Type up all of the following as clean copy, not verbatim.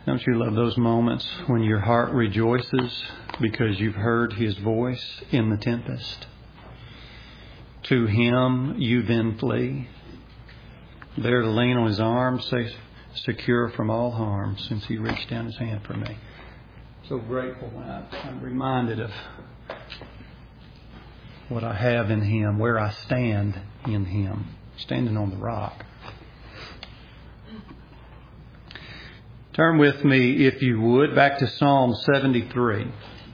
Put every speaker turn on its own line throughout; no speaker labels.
Don't you love those moments when your heart rejoices because you've heard His voice in the tempest? To Him you then flee, there to lean on His arm, safe, secure from all harm, since He reached down His hand for me. So grateful when I'm reminded of what I have in Him, where I stand in Him, standing on the rock. Turn with me, if you would, back to Psalm 73.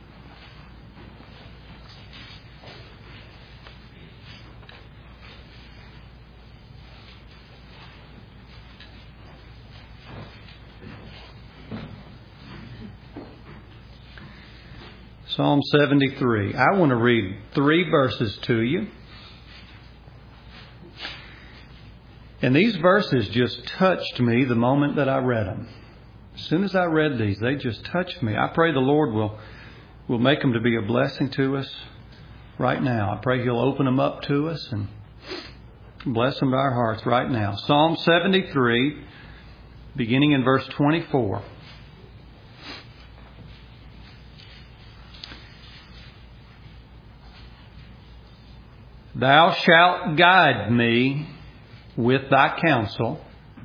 Psalm 73. I want to read 3 verses to you. And these verses just touched me the moment that I read them. As soon as I read these, they just touched me. I pray the Lord will make them to be a blessing to us right now. I pray He'll open them up to us and bless them to our hearts right now. Psalm 73, beginning in verse 24. Thou shalt guide me with thy counsel,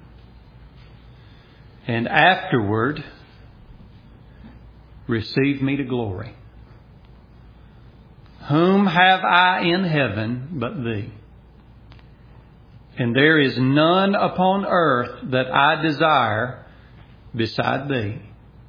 and afterward receive me to glory. Whom have I in heaven but thee? And there is none upon earth that I desire beside thee.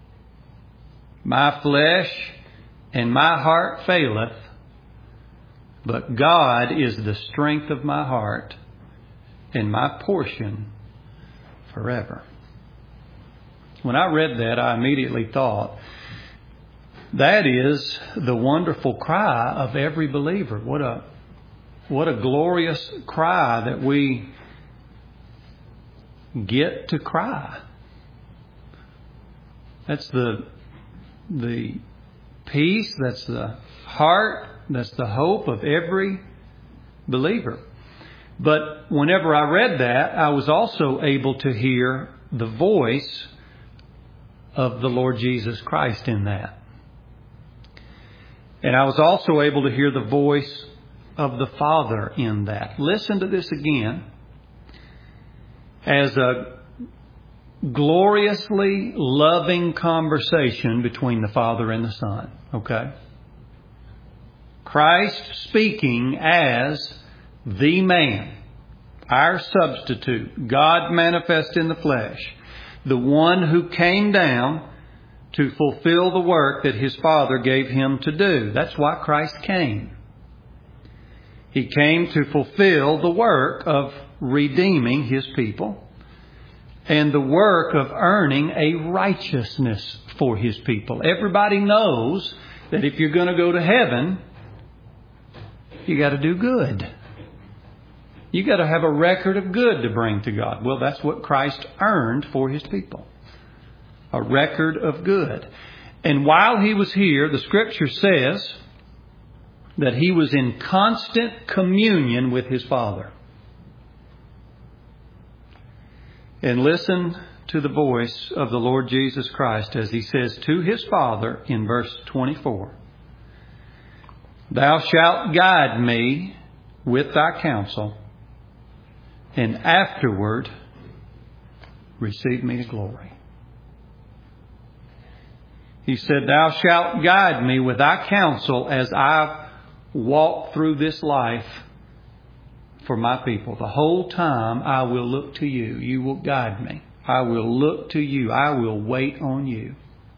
My flesh and my heart faileth, but God is the strength of my heart and my portion forever. When I read that, I immediately thought, that is the wonderful cry of every believer. What a glorious cry that we get to cry. That's the peace, that's the heart, that's the hope of every believer. But whenever I read that, I was also able to hear the voice of the Lord Jesus Christ in that. And I was also able to hear the voice of the Father in that. Listen to this again. As a gloriously loving conversation between the Father and the Son. Okay? Christ speaking as the man, our substitute, God manifest in the flesh, the one who came down to fulfill the work that His Father gave Him to do. That's why Christ came. He came to fulfill the work of redeeming His people and the work of earning a righteousness for His people. Everybody knows that if you're going to go to heaven, you got to do good. You got to have a record of good to bring to God. Well, that's what Christ earned for His people. A record of good. And while He was here, the Scripture says that He was in constant communion with His Father. And listen to the voice of the Lord Jesus Christ as He says to His Father in verse 24. Thou shalt guide me with thy counsel, and afterward receive me to glory. He said, Thou shalt guide me with thy counsel as I walk through this life for my people. The whole time I will look to you. You will guide me. I will look to you. I will wait on you.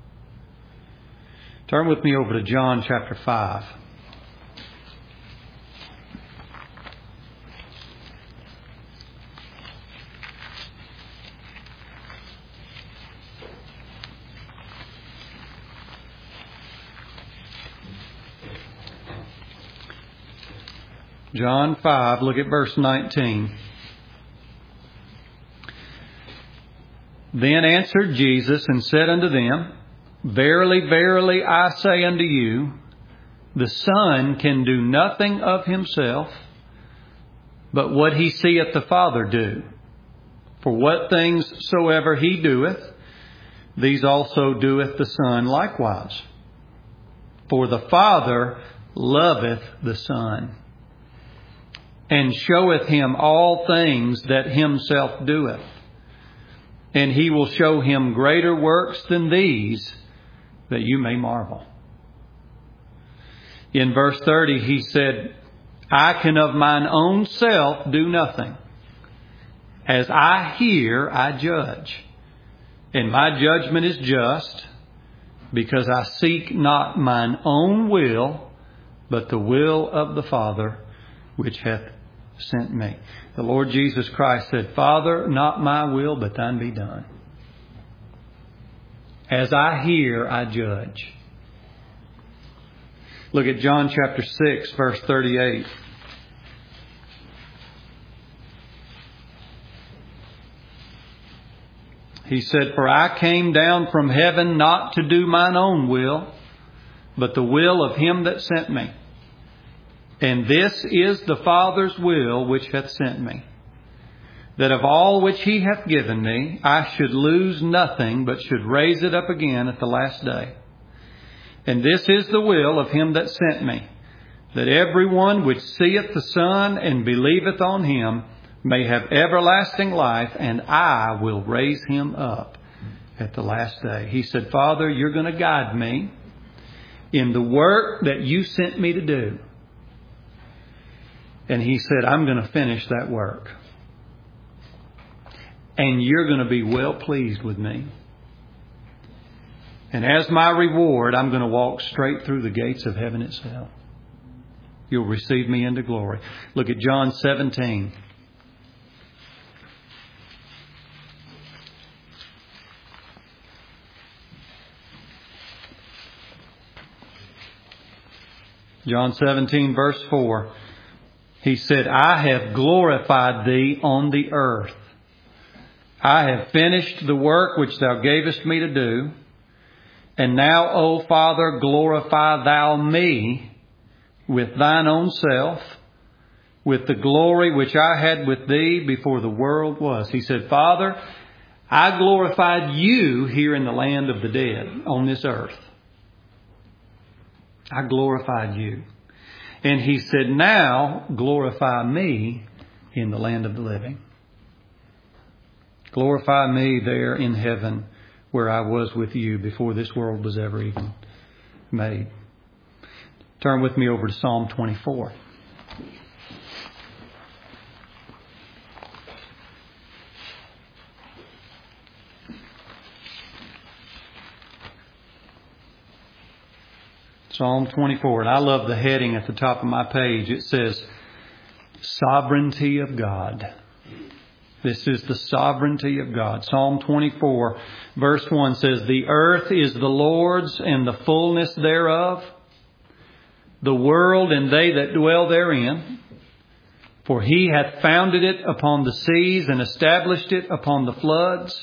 Turn with me over to John chapter 5. John 5, look at verse 19. Then answered Jesus and said unto them, Verily, verily, I say unto you, the Son can do nothing of himself, but what he seeth the Father do. For what things soever he doeth, these also doeth the Son likewise. For the Father loveth the Son, and showeth him all things that himself doeth. And he will show him greater works than these, that you may marvel. In verse 30, he said, I can of mine own self do nothing. As I hear, I judge. And my judgment is just, because I seek not mine own will, but the will of the Father which hath sent me. The Lord Jesus Christ said, Father, not my will, but thine be done. As I hear, I judge. Look at John chapter 6, verse 38. He said, For I came down from heaven not to do mine own will, but the will of him that sent me. And this is the Father's will which hath sent me, that of all which he hath given me, I should lose nothing, but should raise it up again at the last day. And this is the will of him that sent me, that every one which seeth the Son and believeth on him may have everlasting life, and I will raise him up at the last day. He said, Father, you're going to guide me in the work that you sent me to do. And he said, I'm going to finish that work. And you're going to be well pleased with me. And as my reward, I'm going to walk straight through the gates of heaven itself. You'll receive me into glory. Look at John 17. John 17, verse 4. He said, I have glorified thee on the earth. I have finished the work which thou gavest me to do. And now, O Father, glorify thou me with thine own self, with the glory which I had with thee before the world was. He said, Father, I glorified you here in the land of the dead on this earth. I glorified you. And he said, now glorify me in the land of the living. Glorify me there in heaven where I was with you before this world was ever even made. Turn with me over to Psalm 24. Psalm 24, and I love the heading at the top of my page. It says, Sovereignty of God. This is the sovereignty of God. Psalm 24, verse 1 says, The earth is the Lord's and the fullness thereof, the world and they that dwell therein. For he hath founded it upon the seas and established it upon the floods.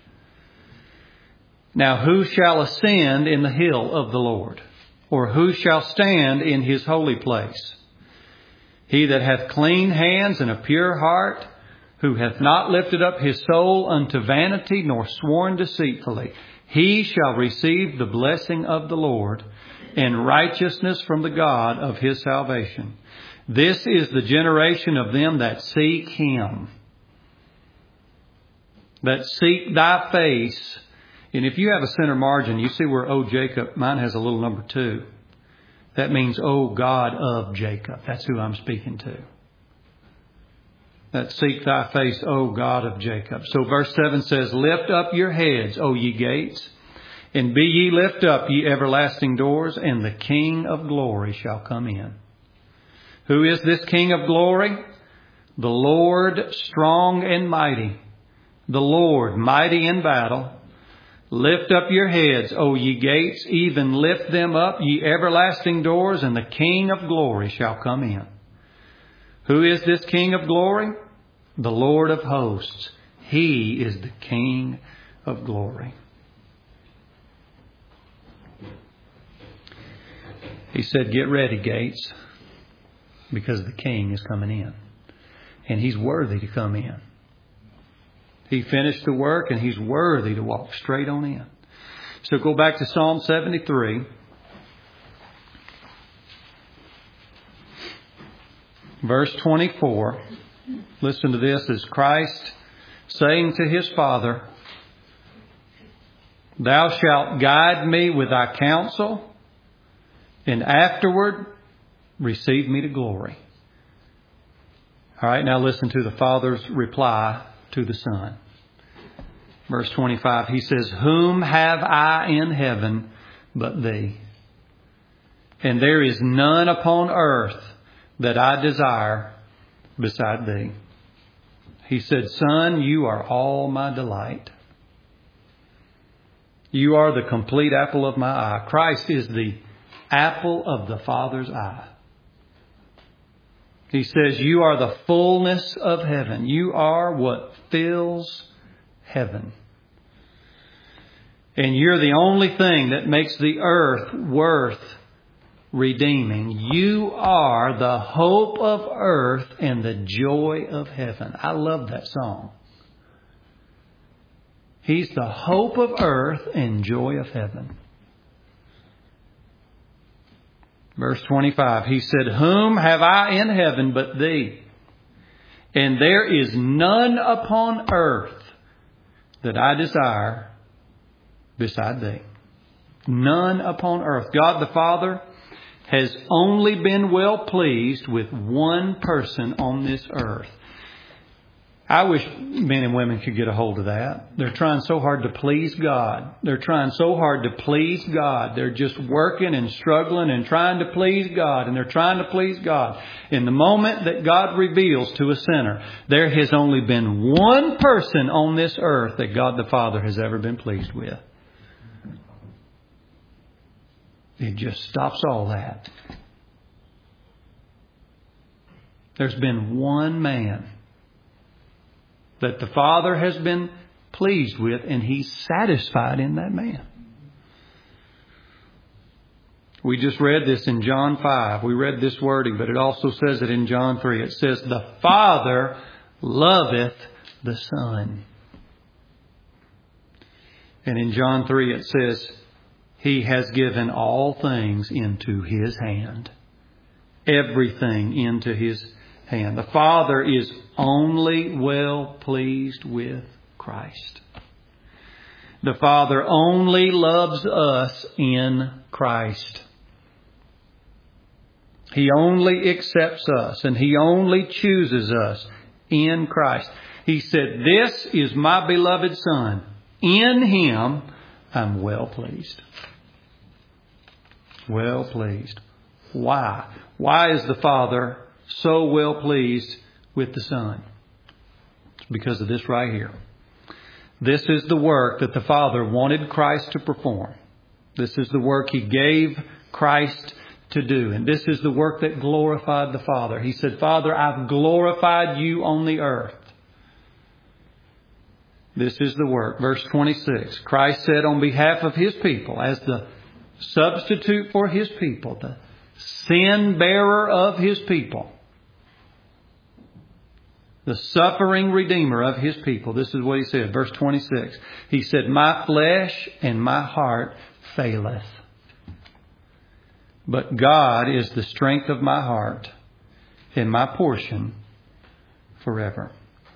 Now who shall ascend in the hill of the Lord? Or who shall stand in his holy place? He that hath clean hands and a pure heart, who hath not lifted up his soul unto vanity, nor sworn deceitfully, he shall receive the blessing of the Lord, and righteousness from the God of his salvation. This is the generation of them that seek him, that seek thy face. And if you have a center margin, you see where O Jacob, mine has a little number 2. That means O God of Jacob. That's who I'm speaking to. That seek thy face, O God of Jacob. So verse 7 says, Lift up your heads, O ye gates, and be ye lift up, ye everlasting doors, and the King of glory shall come in. Who is this King of glory? The Lord strong and mighty. The Lord mighty in battle. Lift up your heads, O ye gates, even lift them up, ye everlasting doors, and the King of glory shall come in. Who is this King of glory? The Lord of hosts. He is the King of glory. He said, get ready, gates, because the King is coming in. And he's worthy to come in. He finished the work and He's worthy to walk straight on in. So go back to Psalm 73. Verse 24. Listen to this as Christ saying to His Father, Thou shalt guide me with Thy counsel, and afterward receive me to glory. All right, now listen to the Father's reply to the Son. Verse 25, He says, Whom have I in heaven but Thee? And there is none upon earth that I desire beside Thee. He said, Son, You are all my delight. You are the complete apple of my eye. Christ is the apple of the Father's eye. He says, You are the fullness of heaven. You are what fills heaven. And You're the only thing that makes the earth worth redeeming. You are the hope of earth and the joy of heaven. I love that song. He's the hope of earth and joy of heaven. Verse 25, He said, Whom have I in heaven but Thee? And there is none upon earth that I desire beside Thee. None upon earth. God the Father has only been well pleased with one person on this earth. I wish men and women could get a hold of that. They're trying so hard to please God. They're trying so hard to please God. They're just working and struggling and trying to please God. And they're trying to please God. In the moment that God reveals to a sinner, there has only been one person on this earth that God the Father has ever been pleased with. It just stops all that. There's been one man that the Father has been pleased with, and He's satisfied in that man. We just read this in John 5. We read this wording, but it also says it in John 3. It says, The Father loveth the Son. And in John 3 it says, He has given all things into His hand. Everything into His hand. The Father is only well pleased with Christ. The Father only loves us in Christ. He only accepts us and He only chooses us in Christ. He said, This is my beloved Son. In Him I'm well pleased. Well pleased. Why? Why is the Father so well pleased with the Son? It's because of this right here. This is the work that the Father wanted Christ to perform. This is the work He gave Christ to do. And this is the work that glorified the Father. He said, Father, I've glorified You on the earth. This is the work. Verse 26. Christ said on behalf of His people, as the substitute for His people, the sin bearer of His people, the suffering Redeemer of His people. This is what He said. Verse 26. He said, My flesh and my heart faileth, but God is the strength of my heart and my portion forever.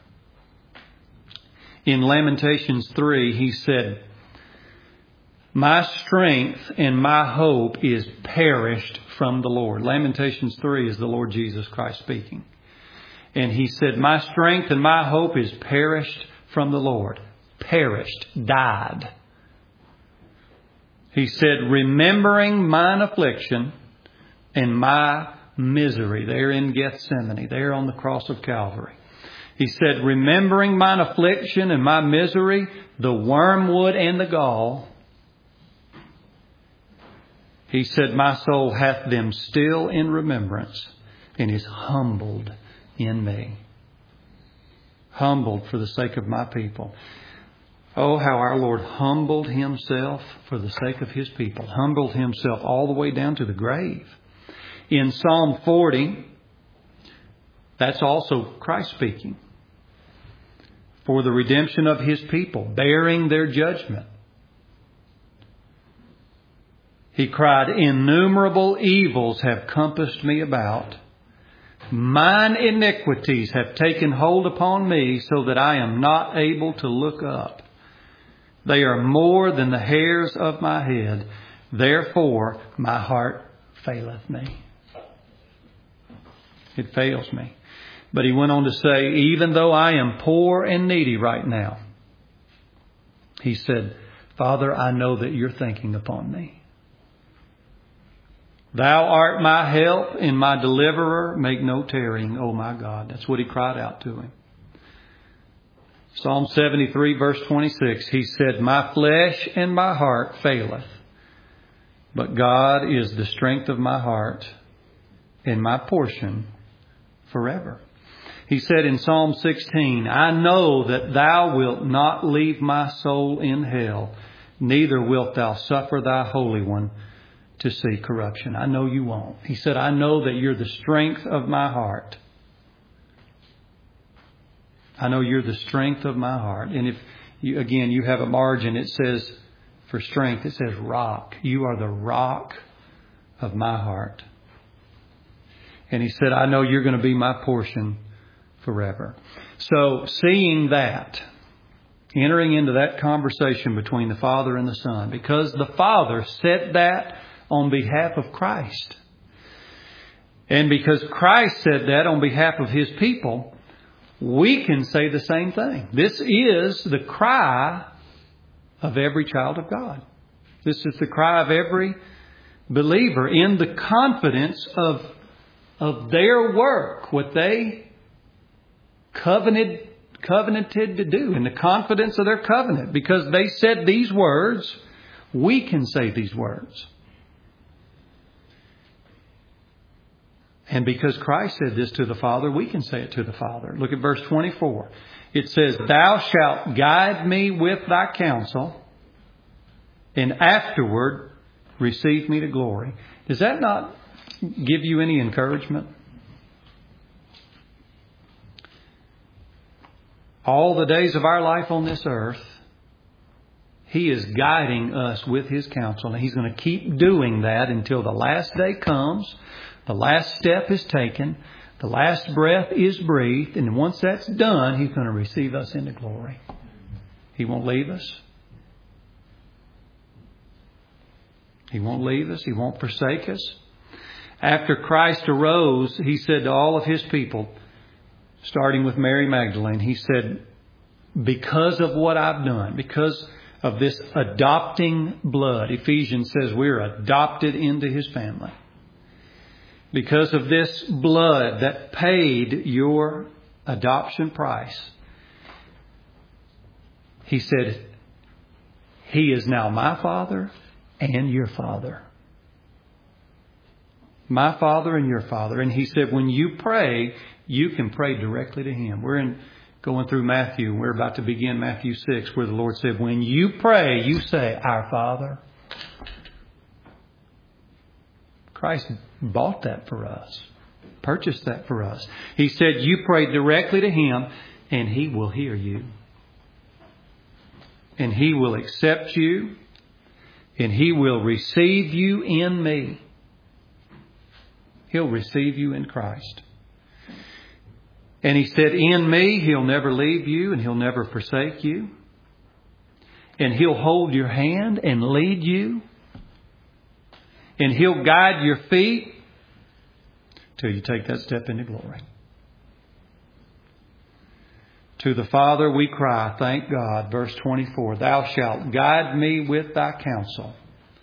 In Lamentations 3, He said, My strength and my hope is perished from the Lord. Lamentations 3 is the Lord Jesus Christ speaking. And He said, My strength and my hope is perished from the Lord. Perished, died. He said, remembering mine affliction and my misery. There in Gethsemane, there on the cross of Calvary. He said, remembering mine affliction and my misery, the wormwood and the gall. He said, my soul hath them still in remembrance and is humbled in me. Humbled for the sake of my people. Oh, how our Lord humbled Himself for the sake of His people. Humbled Himself all the way down to the grave. In Psalm 40, that's also Christ speaking. for the redemption of His people, bearing their judgment. He cried, innumerable evils have compassed me about. Mine iniquities have taken hold upon me so that I am not able to look up. They are more than the hairs of my head. Therefore, my heart faileth me. It fails me. But he went on to say, even though I am poor and needy right now, he said, Father, I know that you're thinking upon me. Thou art my help and my deliverer. Make no tarrying, O my God. That's what he cried out to Him. Psalm 73, verse 26, he said, my flesh and my heart faileth, but God is the strength of my heart and my portion forever. He said in Psalm 16, I know that thou wilt not leave my soul in hell, neither wilt thou suffer thy Holy One to see corruption. I know you won't. He said, I know that you're the strength of my heart. I know you're the strength of my heart. And if you, again, you have a margin, it says, for strength, it says rock. You are the rock of my heart. And he said, I know you're going to be my portion forever. So seeing that, entering into that conversation between the Father and the Son, because the Father said that on behalf of Christ. And because Christ said that on behalf of His people, we can say the same thing. This is the cry of every child of God. This is the cry of every believer in the confidence of their work, what they covenanted to do, in the confidence of their covenant. Because they said these words, we can say these words. And because Christ said this to the Father, we can say it to the Father. Look at verse 24. It says, thou shalt guide me with thy counsel, and afterward receive me to glory. Does that not give you any encouragement? All the days of our life on this earth, He is guiding us with His counsel. And He's going to keep doing that until the last day comes. The last step is taken. The last breath is breathed. And once that's done, He's going to receive us into glory. He won't leave us. He won't leave us. He won't forsake us. After Christ arose, He said to all of His people, starting with Mary Magdalene, He said, because of what I've done, because of this adopting blood, Ephesians says we're adopted into His family. Because of this blood that paid your adoption price, He said, He is now my Father and your Father. My Father and your Father. And He said, when you pray, you can pray directly to Him. We're going through Matthew. We're about to begin Matthew 6, where the Lord said, when you pray, you say, Our Father. Christ bought that for us, purchased that for us. He said, you pray directly to Him and He will hear you. And He will accept you. And He will receive you in me. He'll receive you in Christ. And He said, in me, He'll never leave you and He'll never forsake you. And He'll hold your hand and lead you. And He'll guide your feet till you take that step into glory. To the Father we cry, thank God. Verse 24, thou shalt guide me with thy counsel,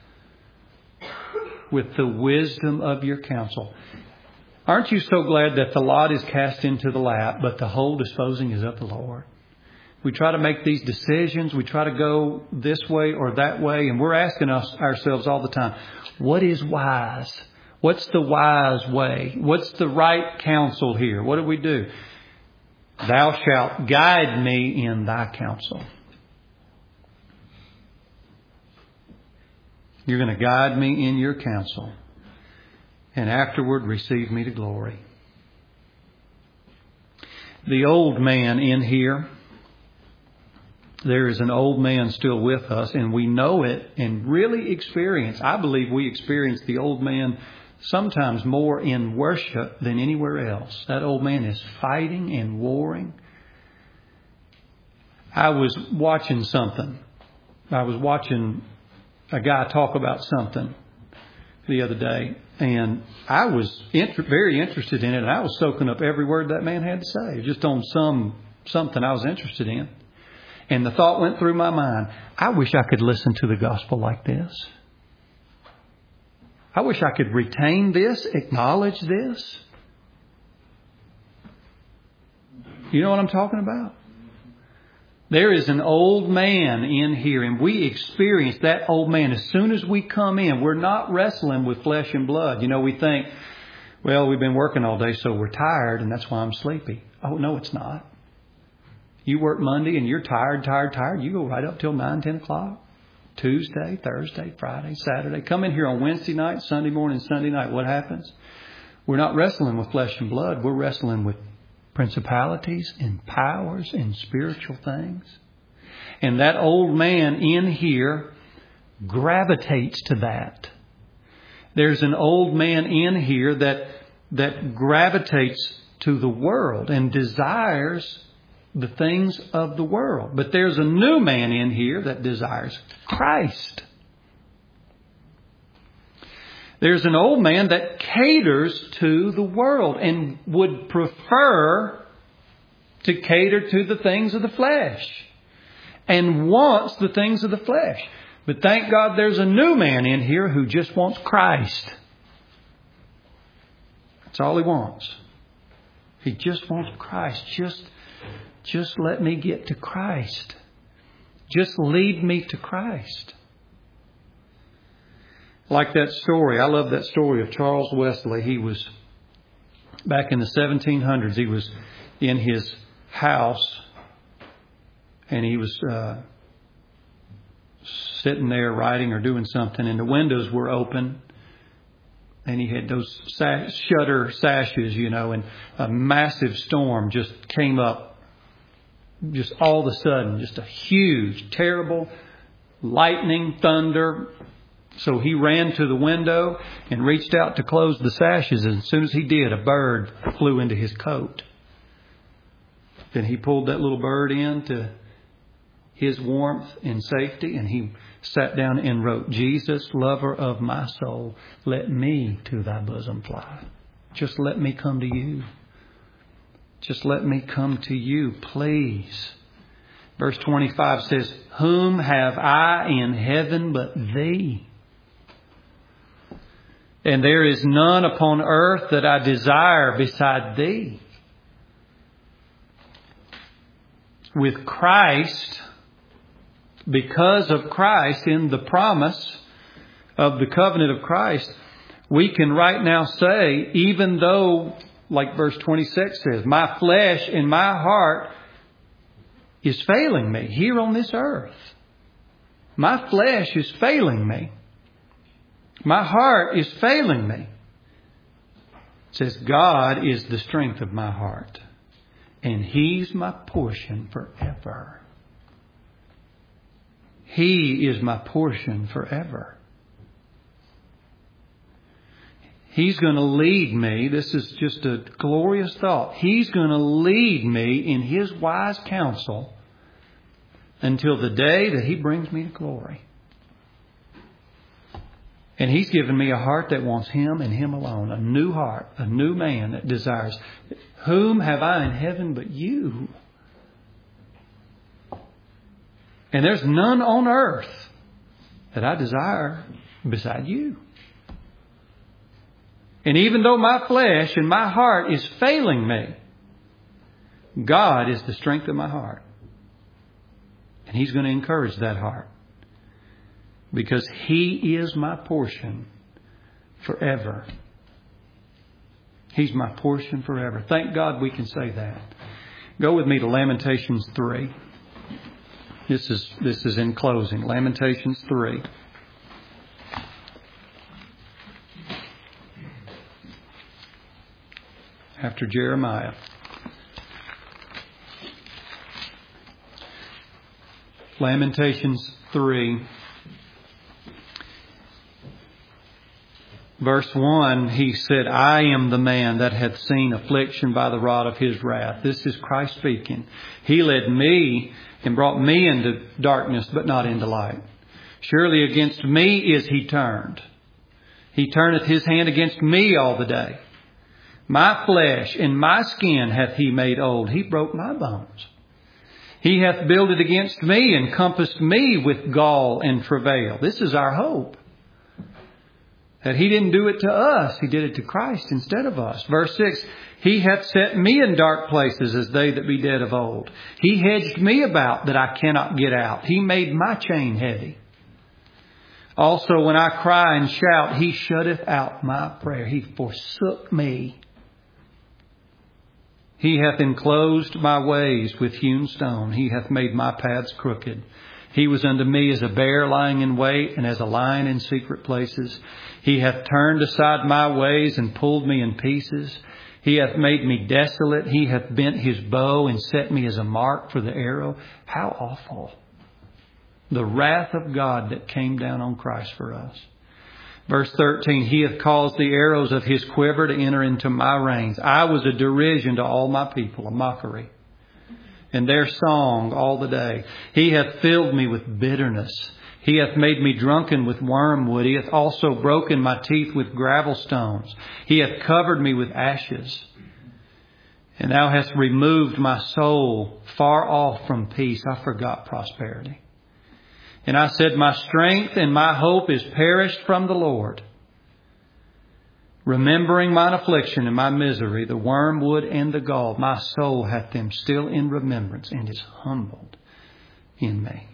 with the wisdom of your counsel. Aren't you so glad that the lot is cast into the lap, but the whole disposing is of the Lord? We try to make these decisions. We try to go this way or that way. And we're asking ourselves all the time, what is wise? What's the wise way? What's the right counsel here? What do we do? Thou shalt guide me in thy counsel. You're going to guide me in your counsel. And afterward receive me to glory. The old man in here There is an old man still with us, and we know it and really experience. I believe we experience the old man sometimes more in worship than anywhere else. That old man is fighting and warring. I was watching something. I was watching a guy talk about something the other day, and I was very interested in it, and I was soaking up every word that man had to say, just on something I was interested in. And the thought went through my mind, I wish I could listen to the gospel like this. I wish I could retain this, acknowledge this. You know what I'm talking about? There is an old man in here, and we experience that old man as soon as we come in. We're not wrestling with flesh and blood. You know, we think, well, we've been working all day, so we're tired, and that's why I'm sleepy. Oh, no, it's not. You work Monday, and you're tired. You go right up till 9, 10 o'clock. Tuesday, Thursday, Friday, Saturday. Come in here on Wednesday night, Sunday morning, Sunday night. What happens? We're not wrestling with flesh and blood. We're wrestling with principalities and powers and spiritual things. And that old man in here gravitates to that. There's an old man in here that gravitates to the world and desires the things of the world. But there's a new man in here that desires Christ. There's an old man that caters to the world and would prefer to cater to the things of the flesh and wants the things of the flesh. But thank God there's a new man in here who just wants Christ. That's all he wants. He just wants Christ. Just let me get to Christ. Just lead me to Christ. Like that story. I love that story of Charles Wesley. He was, back in the 1700s, he was in his house and he was sitting there writing or doing something, and the windows were open. And he had those shutter sashes, you know, and a massive storm just came up. Just all of a sudden, just a huge, terrible lightning, thunder. So he ran to the window and reached out to close the sashes. And as soon as he did, a bird flew into his coat. Then he pulled that little bird into his warmth and safety, and he sat down and wrote, Jesus, lover of my soul, let me to thy bosom fly. Just let me come to you. Just let me come to you, please. Verse 25 says, whom have I in heaven but thee? And there is none upon earth that I desire beside thee. With Christ, because of Christ, in the promise of the covenant of Christ, we can right now say, even though, like verse 26 says, my flesh and my heart is failing me here on this earth. My flesh is failing me. My heart is failing me. It says, God is the strength of my heart, and He's my portion forever. He is my portion forever. He's going to lead me. This is just a glorious thought. He's going to lead me in His wise counsel until the day that He brings me to glory. And He's given me a heart that wants Him and Him alone. A new heart, a new man that desires. Whom have I in heaven but you? And there's none on earth that I desire beside you. And even though my flesh and my heart is failing me, God is the strength of my heart. And He's going to encourage that heart. Because He is my portion forever. He's my portion forever. Thank God we can say that. Go with me to Lamentations 3. This is in closing. Lamentations 3. After Jeremiah. Lamentations 3. Verse 1, he said, I am the man that hath seen affliction by the rod of his wrath. This is Christ speaking. He led me and brought me into darkness, but not into light. Surely against me is he turned. He turneth his hand against me all the day. My flesh and my skin hath he made old. He broke my bones. He hath builded against me and compassed me with gall and travail. This is our hope. That he didn't do it to us. He did it to Christ instead of us. Verse 6, he hath set me in dark places as they that be dead of old. He hedged me about that I cannot get out. He made my chain heavy. Also when I cry and shout, he shutteth out my prayer. He forsook me. He hath enclosed my ways with hewn stone. He hath made my paths crooked. He was unto me as a bear lying in wait, and as a lion in secret places. He hath turned aside my ways and pulled me in pieces. He hath made me desolate. He hath bent his bow and set me as a mark for the arrow. How awful. The wrath of God that came down on Christ for us. Verse 13, he hath caused the arrows of his quiver to enter into my reins. I was a derision to all my people, a mockery. And their song all the day. He hath filled me with bitterness. He hath made me drunken with wormwood. He hath also broken my teeth with gravel stones. He hath covered me with ashes. And thou hast removed my soul far off from peace. I forgot prosperity. And I said, my strength and my hope is perished from the Lord. Remembering mine affliction and my misery, the wormwood and the gall, my soul hath them still in remembrance and is humbled in me.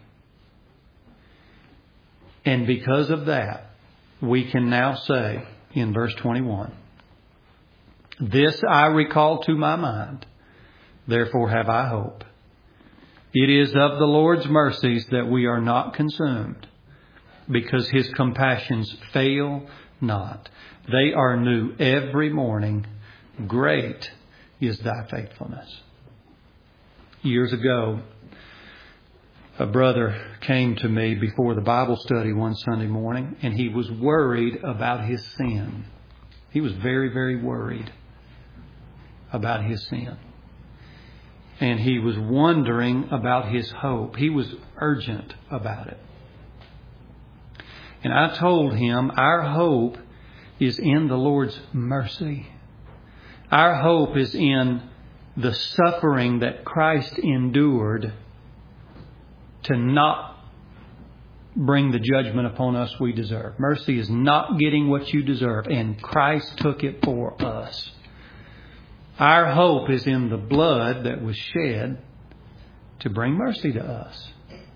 And because of that, we can now say in verse 21, this I recall to my mind, therefore have I hope. It is of the Lord's mercies that we are not consumed, because his compassions fail not. They are new every morning. Great is thy faithfulness. Years ago, a brother came to me before the Bible study one Sunday morning, and he was worried about his sin. He was very, very worried about his sin. And he was wondering about his hope. He was urgent about it. And I told him our hope is in the Lord's mercy. Our hope is in the suffering that Christ endured to not bring the judgment upon us we deserve. Mercy is not getting what you deserve, and Christ took it for us. Our hope is in the blood that was shed to bring mercy to us.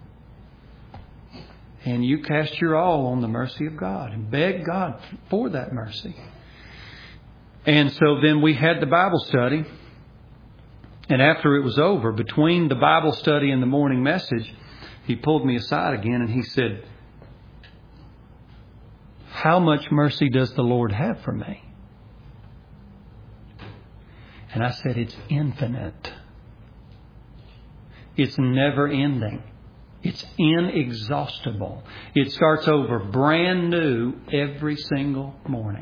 And you cast your all on the mercy of God and beg God for that mercy. And so then we had the Bible study. And after it was over, between the Bible study and the morning message, he pulled me aside again and he said, how much mercy does the Lord have for me? And I said, it's infinite. It's never ending. It's inexhaustible. It starts over brand new every single morning.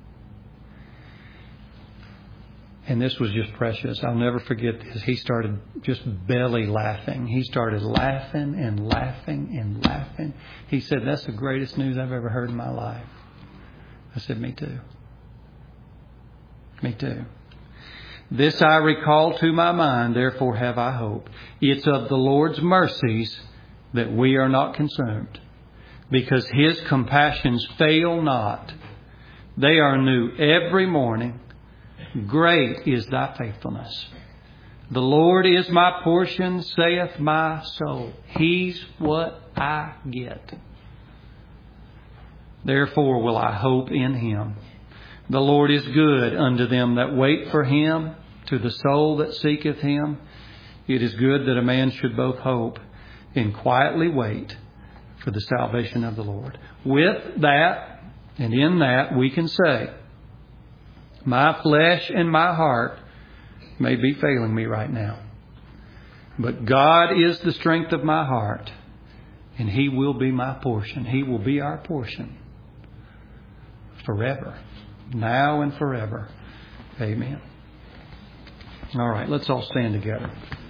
And this was just precious. I'll never forget this. He started just belly laughing. He started laughing and laughing and laughing. He said, that's the greatest news I've ever heard in my life. I said, me too. Me too. This I recall to my mind, therefore have I hope. It's of the Lord's mercies that we are not consumed, because his compassions fail not. They are new every morning. Great is thy faithfulness. The Lord is my portion, saith my soul. He's what I get. Therefore will I hope in him. The Lord is good unto them that wait for him, to the soul that seeketh him. It is good that a man should both hope and quietly wait for the salvation of the Lord. With that, and in that, we can say, my flesh and my heart may be failing me right now, but God is the strength of my heart, And He will be my portion. He will be our portion forever, now and forever. Amen. All right, let's all stand together.